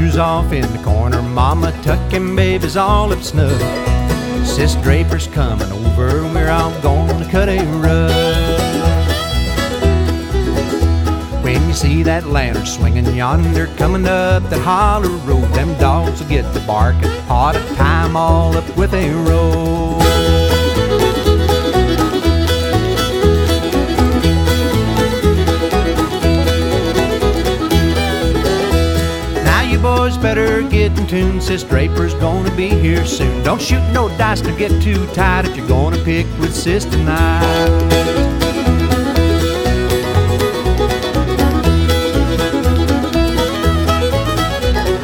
shoes off in the corner. Mama tucking babies all up snug. Sis Draper's coming over, we're all gonna cut a rug. When you see that lantern swinging yonder, coming up that holler road, them dogs will get to barking, ought to tie 'em all up with a rope. Now you boys better get in tune, Sis Draper's gonna be here soon. Don't shoot no dice to get too tight if you're gonna pick with Sis tonight.